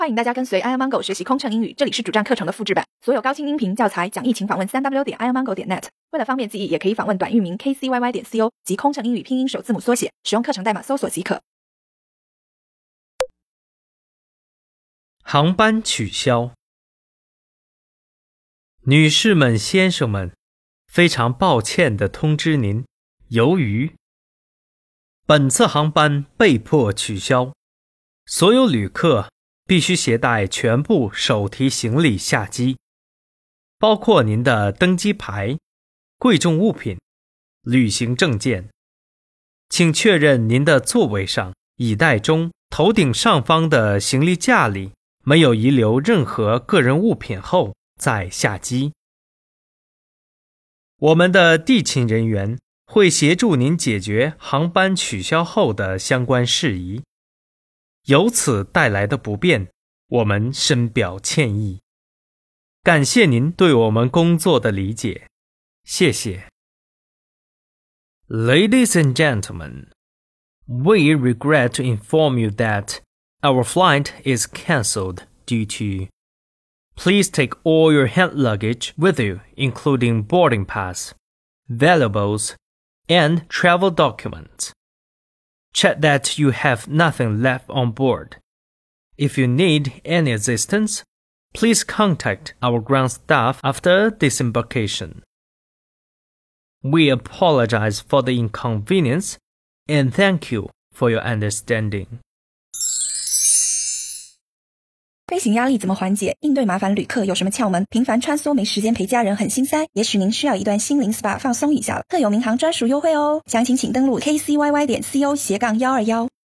欢迎大家跟随 iomongo 学习空乘英语，这里是主站课程的复制版，所有高清音频教材讲义请访问 3w.iomongo.net。为了方便记忆，也可以访问短域名 kcyy.co 及空乘英语拼音首字母缩写，使用课程代码搜索即可。 航班取消。女士们、先生们，非常抱歉地通知您，由于本次航班被迫取消，所有旅客必须携带全部手提行李下机，包括您的登机牌、贵重物品、旅行证件。请确认您的座位上、椅袋中、头顶上方的行李架里没有遗留任何个人物品后再下机。我们的地勤人员会协助您解决航班取消后的相关事宜。由此带来的不便，我们深表歉意。感谢您对我们工作的理解，谢谢。Ladies and gentlemen, we regret to inform you that our flight is cancelled due to Please take all your hand luggage with you, including boarding pass, valuables, and travel documents. Check that you have nothing left on board. If you need any assistance, please contact our ground staff after disembarkation. We apologize for the inconvenience and thank you for your understanding. 飞行压力怎么缓解？应对麻烦旅客有什么窍门？频繁穿梭没时间陪家人很心塞，也许您需要一段心灵 SPA 放松一下了。特有民航专属优惠哦，详情请登录 kcyy.co/121。